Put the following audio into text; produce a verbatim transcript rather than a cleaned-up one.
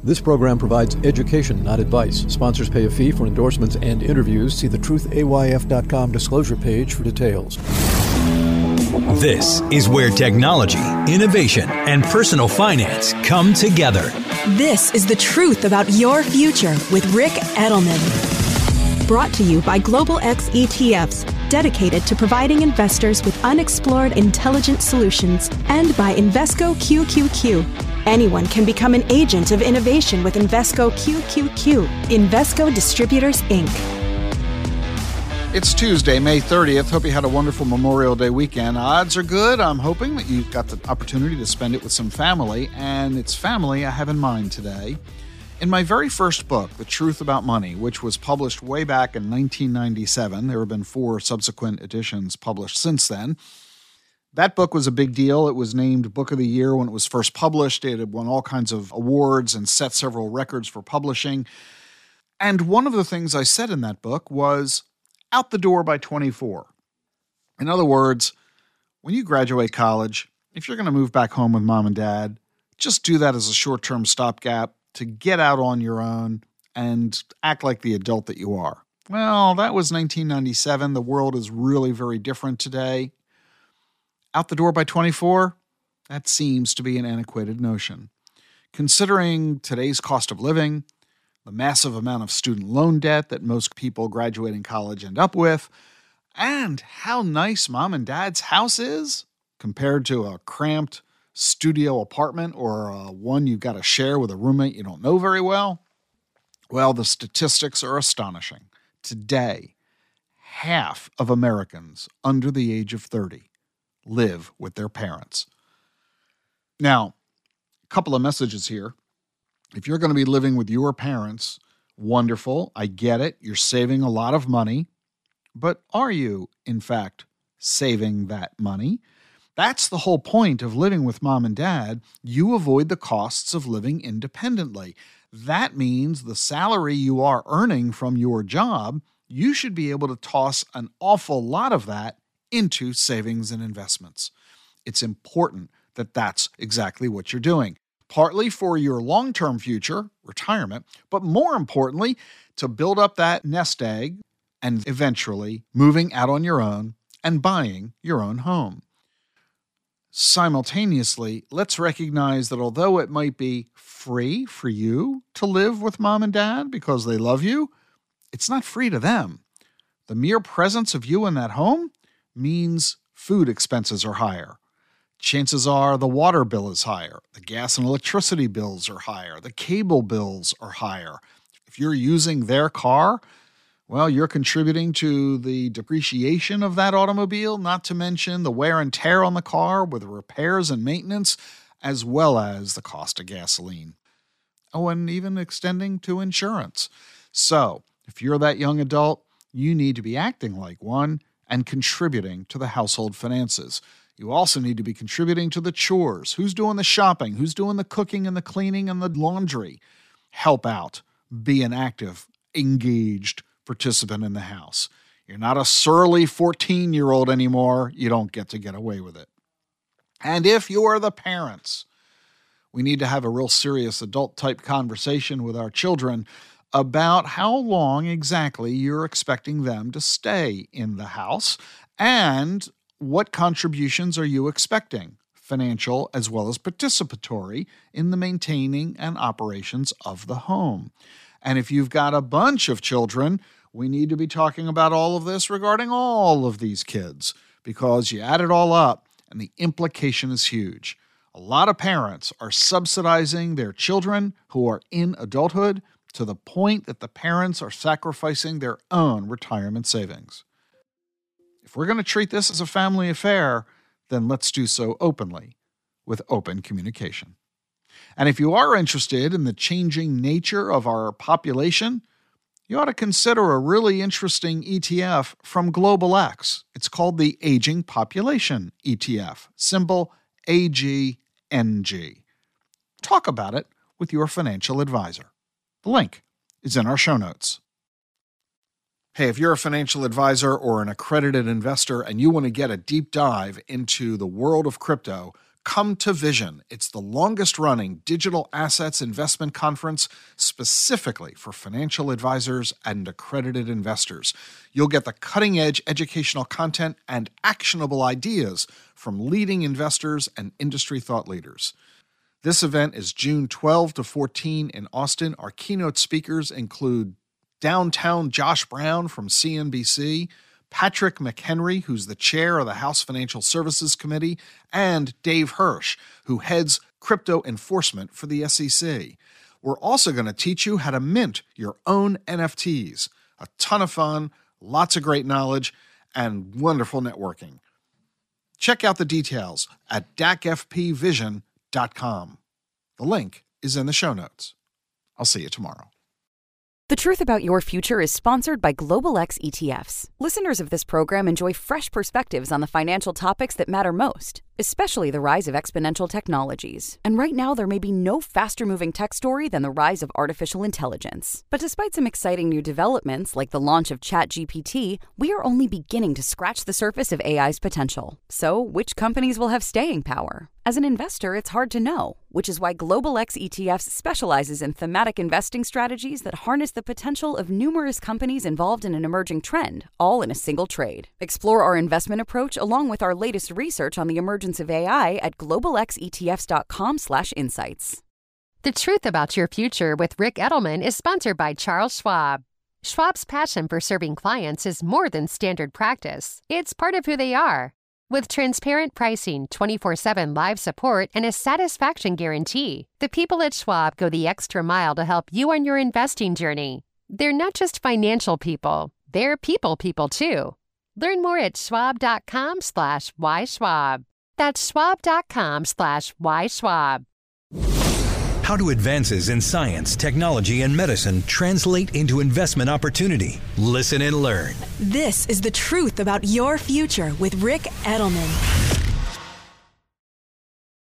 This program provides education, not advice. Sponsors pay a fee for endorsements and interviews. See the truth A Y F dot com disclosure page for details. This is where technology, innovation, and personal finance come together. This is The Truth About Your Future with Ric Edelman. Brought to you by Global X E T Fs, dedicated to providing investors with unexplored intelligent solutions, and by Invesco Q Q Q. Anyone can become an agent of innovation with Invesco Q Q Q. Invesco Distributors, Incorporated. It's Tuesday, May thirtieth. Hope you had a wonderful Memorial Day weekend. Odds are good. I'm hoping that you got the opportunity to spend it with some family, and it's family I have in mind today. In my very first book, The Truth About Money, which was published way back in nineteen ninety-seven, there have been four subsequent editions published since then. That book was a big deal. It was named Book of the Year when it was first published. It had won all kinds of awards and set several records for publishing. And one of the things I said in that book was out the door by twenty-four. In other words, when you graduate college, if you're going to move back home with mom and dad, just do that as a short-term stopgap to get out on your own and act like the adult that you are. Well, that was nineteen ninety-seven. The world is really very different today. Out the door by twenty-four? That seems to be an antiquated notion. Considering today's cost of living, the massive amount of student loan debt that most people graduating college end up with, and how nice mom and dad's house is compared to a cramped studio apartment or uh, one you've got to share with a roommate you don't know very well, well, the statistics are astonishing. Today, half of Americans under the age of thirty live with their parents. Now, a couple of messages here. If you're going to be living with your parents, wonderful. I get it. You're saving a lot of money. But are you, in fact, saving that money? That's the whole point of living with mom and dad. You avoid the costs of living independently. That means the salary you are earning from your job, you should be able to toss an awful lot of that into savings and investments. It's important that that's exactly what you're doing. Partly for your long-term future, retirement, but more importantly, to build up that nest egg and eventually moving out on your own and buying your own home. Simultaneously, let's recognize that although it might be free for you to live with mom and dad because they love you, it's not free to them. The mere presence of you in that home means food expenses are higher. Chances are the water bill is higher. The gas and electricity bills are higher. The cable bills are higher. If you're using their car, well, you're contributing to the depreciation of that automobile, not to mention the wear and tear on the car with repairs and maintenance, as well as the cost of gasoline. Oh, and even extending to insurance. So, if you're that young adult, you need to be acting like one and contributing to the household finances. You also need to be contributing to the chores. Who's doing the shopping? Who's doing the cooking and the cleaning and the laundry? Help out. Be an active, engaged participant in the house. You're not a surly fourteen-year-old anymore. You don't get to get away with it. And if you're the parents, we need to have a real serious adult-type conversation with our children about how long exactly you're expecting them to stay in the house and what contributions are you expecting, financial as well as participatory, in the maintaining and operations of the home. And if you've got a bunch of children, we need to be talking about all of this regarding all of these kids, because you add it all up and the implication is huge. A lot of parents are subsidizing their children who are in adulthood to the point that the parents are sacrificing their own retirement savings. If we're going to treat this as a family affair, then let's do so openly, with open communication. And if you are interested in the changing nature of our population, you ought to consider a really interesting E T F from Global X. It's called the Aging Population E T F, symbol A G N G. Talk about it with your financial advisor. The link is in our show notes. Hey, if you're a financial advisor or an accredited investor and you want to get a deep dive into the world of crypto, Come to Vision. It's the longest-running digital assets investment conference specifically for financial advisors and accredited investors. You'll get the cutting-edge educational content and actionable ideas from leading investors and industry thought leaders. This event is June twelfth to fourteenth in Austin. Our keynote speakers include downtown Josh Brown from C N B C, Patrick McHenry, who's the chair of the House Financial Services Committee, and Dave Hirsch, who heads crypto enforcement for the S E C. We're also going to teach you how to mint your own N F Ts. A ton of fun, lots of great knowledge, and wonderful networking. Check out the details at D A C F P vision dot com. The link is in the show notes. I'll see you tomorrow. The Truth About Your Future is sponsored by Global X E T Fs. Listeners of this program enjoy fresh perspectives on the financial topics that matter most, especially the rise of exponential technologies. And right now, there may be no faster-moving tech story than the rise of artificial intelligence. But despite some exciting new developments, like the launch of ChatGPT, we are only beginning to scratch the surface of A I's potential. So, which companies will have staying power? As an investor, it's hard to know, which is why Global X E T Fs specializes in thematic investing strategies that harness the potential of numerous companies involved in an emerging trend, all in a single trade. Explore our investment approach along with our latest research on the emergence of A I at global x e t f s dot com slash insights. The Truth About Your Future with Rick Edelman is sponsored by Charles Schwab. Schwab's passion for serving clients is more than standard practice. It's part of who they are. With transparent pricing, twenty-four seven live support, and a satisfaction guarantee, the people at Schwab go the extra mile to help you on your investing journey. They're not just financial people, they're people people too. Learn more at schwab.com slash whyschwab. That's schwab.com slash whyschwab. How do advances in science, technology, and medicine translate into investment opportunity? Listen and learn. This is The Truth About Your Future with Rick Edelman.